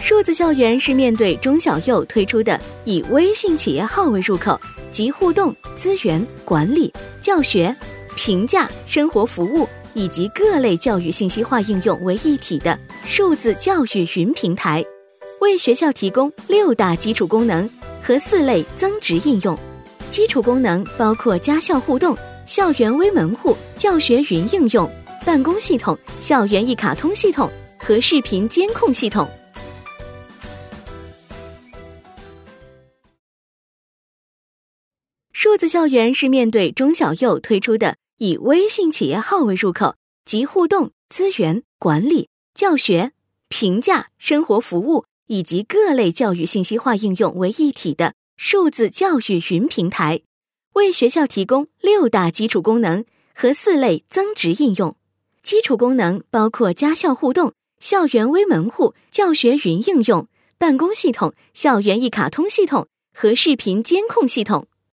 数字校园是面对中小幼推出的以微信企业号为入口，集互动、资源、管理、教学、评价、生活服务以及各类教育信息化应用为一体的数字教育云平台，为学校提供6大基础功能和4类增值应用。基础功能包括家校互动、校园微门户、教学云应用、办公系统、校园一卡通系统和视频监控系统。数字校园是面对中小幼推出的以微信企业号为入口，集互动、资源、管理、教学、评价、生活服务以及各类教育信息化应用为一体的数字教育云平台，为学校提供6大基础功能和4类增值应用。基础功能包括家校互动、校园微门户、教学云应用、办公系统、校园一卡通系统和视频监控系统。